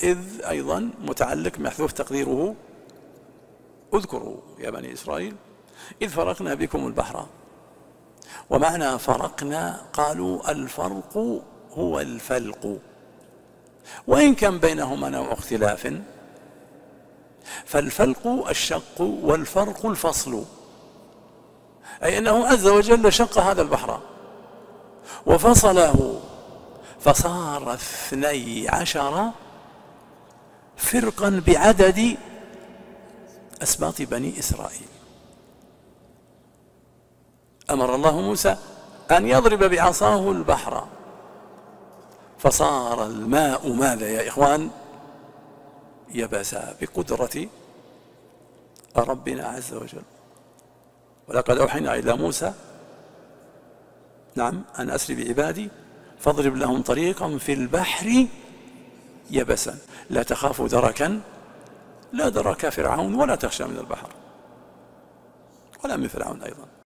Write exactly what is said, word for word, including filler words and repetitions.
إذ أيضا متعلق محذوف تقديره اذكروا يا بني إسرائيل إذ فرقنا بكم البحر. ومعنى فرقنا قالوا الفرق هو الفلق، وإن كان بينهما نوع اختلاف، فالفلق الشق والفرق الفصل، أي أنه عز وجل شق هذا البحر وفصله فصار اثني عشر فرقا بعدد أسباط بني إسرائيل. أمر الله موسى أن يضرب بعصاه البحر فصار الماء ماذا يا إخوان؟ يبسا بقدرة ربنا عز وجل. ولقد أوحينا إلى موسى نعم أن أسر بعبادي فاضرب لهم طريقا في البحر يبسا لا تخاف دركا لا درك فرعون ولا تخشى من البحر ولا من فرعون أيضا.